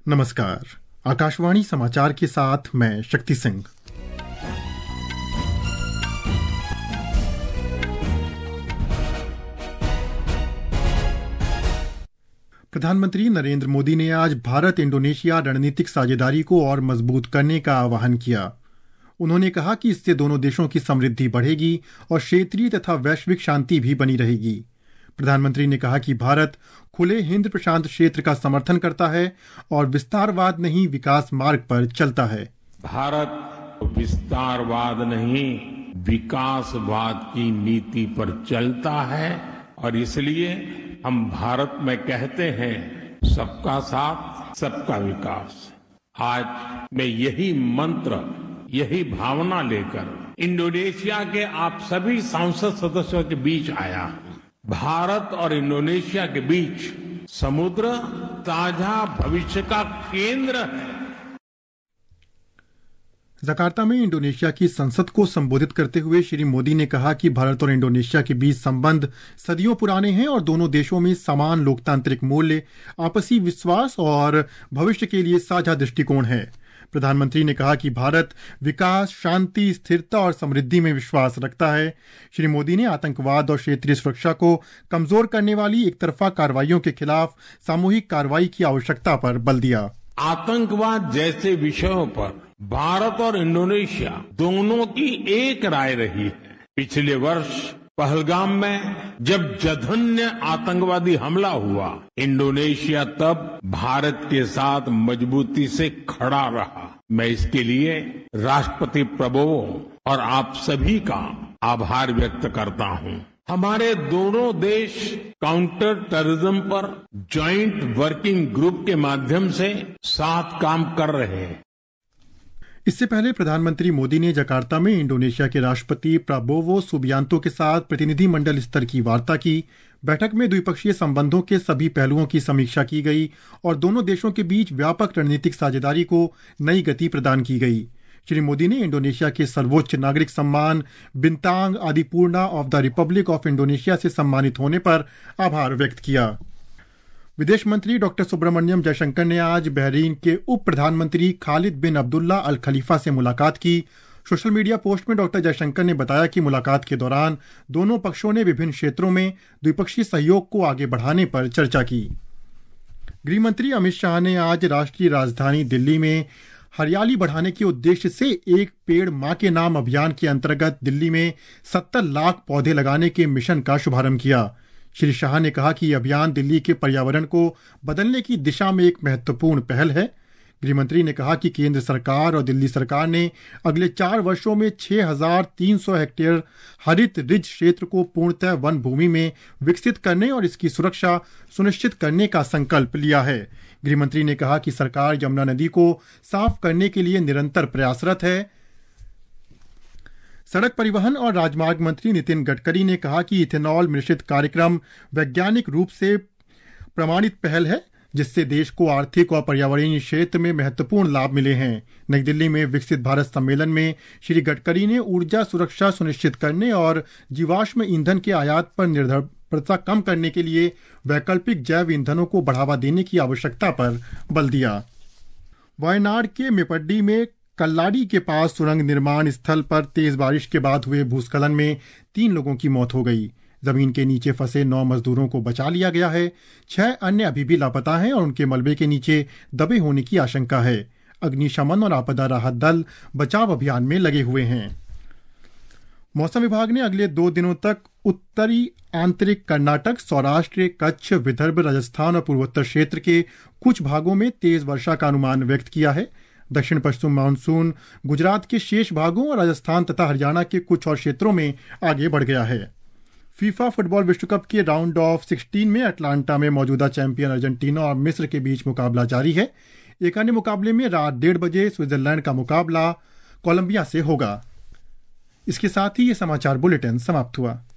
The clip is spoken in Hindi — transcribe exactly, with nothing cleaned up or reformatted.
नमस्कार। आकाशवाणी समाचार के साथ मैं शक्ति सिंह। प्रधानमंत्री नरेंद्र मोदी ने आज भारत इंडोनेशिया रणनीतिक साझेदारी को और मजबूत करने का आह्वान किया। उन्होंने कहा कि इससे दोनों देशों की समृद्धि बढ़ेगी और क्षेत्रीय तथा वैश्विक शांति भी बनी रहेगी। प्रधानमंत्री ने कहा कि भारत खुले हिंद प्रशांत क्षेत्र का समर्थन करता है और विस्तारवाद नहीं विकास मार्ग पर चलता है। भारत विस्तारवाद नहीं विकासवाद की नीति पर चलता है और इसलिए हम भारत में कहते हैं सबका साथ सबका विकास। आज मैं यही मंत्र यही भावना लेकर इंडोनेशिया के आप सभी संसद सदस्यों के बीच आया हूं। भारत और इंडोनेशिया के बीच समुद्र साझा भविष्य का केंद्र है। जकार्ता में इंडोनेशिया की संसद को संबोधित करते हुए श्री मोदी ने कहा कि भारत और इंडोनेशिया के बीच संबंध सदियों पुराने हैं और दोनों देशों में समान लोकतांत्रिक मूल्य, आपसी विश्वास और भविष्य के लिए साझा दृष्टिकोण है। प्रधानमंत्री ने कहा कि भारत विकास, शांति, स्थिरता और समृद्धि में विश्वास रखता है। श्री मोदी ने आतंकवाद और क्षेत्रीय सुरक्षा को कमजोर करने वाली एकतरफा कार्रवाइयों के खिलाफ सामूहिक कार्रवाई की आवश्यकता पर बल दिया। आतंकवाद जैसे विषयों पर भारत और इंडोनेशिया दोनों की एक राय रही है। पिछले वर्ष पहलगाम में जब जघन्य आतंकवादी हमला हुआ, इंडोनेशिया तब भारत के साथ मजबूती से खड़ा रहा। मैं इसके लिए राष्ट्रपति प्रबोवो और आप सभी का आभार व्यक्त करता हूं। हमारे दोनों देश काउंटर टेररिज्म पर ज्वाइंट वर्किंग ग्रुप के माध्यम से साथ काम कर रहे हैं। इससे पहले प्रधानमंत्री मोदी ने जकार्ता में इंडोनेशिया के राष्ट्रपति प्राबोवो सुबियांतो के साथ प्रतिनिधिमंडल स्तर की वार्ता की। बैठक में द्विपक्षीय संबंधों के सभी पहलुओं की समीक्षा की गई और दोनों देशों के बीच व्यापक रणनीतिक साझेदारी को नई गति प्रदान की गई। श्री मोदी ने इंडोनेशिया के सर्वोच्च नागरिक सम्मान Bintang Adipurna of the Republic of Indonesia से सम्मानित होने पर आभार व्यक्त किया। विदेश मंत्री डॉक्टर सुब्रमण्यम जयशंकर ने आज बहरीन के उप प्रधानमंत्री खालिद बिन अब्दुल्ला अल खलीफा से मुलाकात की। सोशल मीडिया पोस्ट में डॉक्टर जयशंकर ने बताया कि मुलाकात के दौरान दोनों पक्षों ने विभिन्न क्षेत्रों में द्विपक्षीय सहयोग को आगे बढ़ाने पर चर्चा की। गृह मंत्री अमित शाह ने आज राष्ट्रीय राजधानी दिल्ली में हरियाली बढ़ाने के उद्देश्य से एक पेड़ मां के नाम अभियान के अंतर्गत दिल्ली में सत्तर लाख पौधे लगाने के मिशन का शुभारंभ किया। श्री शाह ने कहा कि यह अभियान दिल्ली के पर्यावरण को बदलने की दिशा में एक महत्वपूर्ण पहल है। गृहमंत्री ने कहा कि केंद्र सरकार और दिल्ली सरकार ने अगले चार वर्षों में छह हजार तीन सौ हेक्टेयर हरित रिज क्षेत्र को पूर्णतः वन भूमि में विकसित करने और इसकी सुरक्षा सुनिश्चित करने का संकल्प लिया है। गृहमंत्री ने कहा कि सरकार यमुना नदी को साफ करने के लिए निरंतर प्रयासरत है। सड़क परिवहन और राजमार्ग मंत्री नितिन गडकरी ने कहा कि इथेनॉल मिश्रित कार्यक्रम वैज्ञानिक रूप से प्रमाणित पहल है, जिससे देश को आर्थिक और पर्यावरणीय क्षेत्र में महत्वपूर्ण लाभ मिले हैं। नई दिल्ली में विकसित भारत सम्मेलन में श्री गडकरी ने ऊर्जा सुरक्षा सुनिश्चित करने और जीवाश्म ईंधन के आयात पर निर्भरता कम करने के लिए वैकल्पिक जैव ईंधनों को बढ़ावा देने की आवश्यकता पर बल दिया। वायनाड के मेपड्डी में कल्लाडी के पास सुरंग निर्माण स्थल पर तेज बारिश के बाद हुए भूस्खलन में तीन लोगों की मौत हो गई। जमीन के नीचे फंसे नौ मजदूरों को बचा लिया गया है। छह अन्य अभी भी लापता हैं और उनके मलबे के नीचे दबे होने की आशंका है। अग्निशमन और आपदा राहत दल बचाव अभियान में लगे हुए हैं। मौसम विभाग ने अगले दो दिनों तक उत्तरी आंतरिक कर्नाटक, सौराष्ट्र, कच्छ, विदर्भ, राजस्थान और पूर्वोत्तर क्षेत्र के कुछ भागों में तेज वर्षा का अनुमान व्यक्त किया है। दक्षिण पश्चिम मानसून गुजरात के शेष भागों और राजस्थान तथा हरियाणा के कुछ और क्षेत्रों में आगे बढ़ गया है। फीफा फुटबॉल विश्व कप के राउंड ऑफ सिक्सटीन में अटलांटा में मौजूदा चैंपियन अर्जेंटीना और मिस्र के बीच मुकाबला जारी है। एक अन्य मुकाबले में रात डेढ़ बजे स्विट्जरलैंड का मुकाबला कोलंबिया से होगा। इसके साथ ही ये समाचार बुलेटिन समाप्त हुआ।